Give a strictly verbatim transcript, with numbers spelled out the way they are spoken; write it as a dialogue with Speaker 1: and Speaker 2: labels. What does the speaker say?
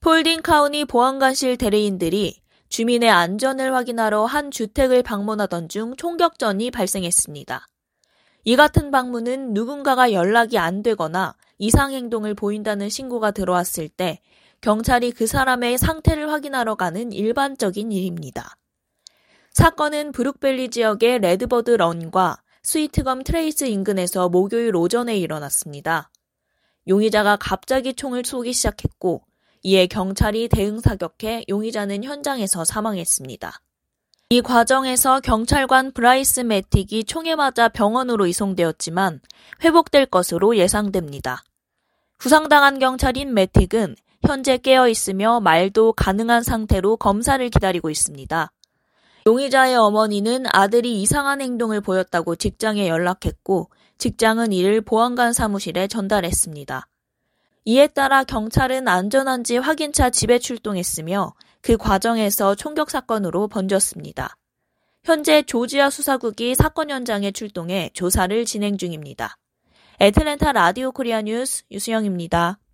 Speaker 1: 폴딘 카운티 보안관실 대리인들이 주민의 안전을 확인하러 한 주택을 방문하던 중 총격전이 발생했습니다. 이 같은 방문은 누군가가 연락이 안 되거나 이상 행동을 보인다는 신고가 들어왔을 때 경찰이 그 사람의 상태를 확인하러 가는 일반적인 일입니다. 사건은 브룩밸리 지역의 레드버드 런과 스위트검 트레이스 인근에서 목요일 오전에 일어났습니다. 용의자가 갑자기 총을 쏘기 시작했고 이에 경찰이 대응 사격해 용의자는 현장에서 사망했습니다. 이 과정에서 경찰관 브라이스 매틱이 총에 맞아 병원으로 이송되었지만 회복될 것으로 예상됩니다. 부상당한 경찰인 매틱은 현재 깨어있으며 말도 가능한 상태로 검사를 기다리고 있습니다. 용의자의 어머니는 아들이 이상한 행동을 보였다고 직장에 연락했고 직장은 이를 보안관 사무실에 전달했습니다. 이에 따라 경찰은 안전한지 확인차 집에 출동했으며 그 과정에서 총격 사건으로 번졌습니다. 현재 조지아 수사국이 사건 현장에 출동해 조사를 진행 중입니다. 애틀랜타 라디오 코리아 뉴스 유수영입니다.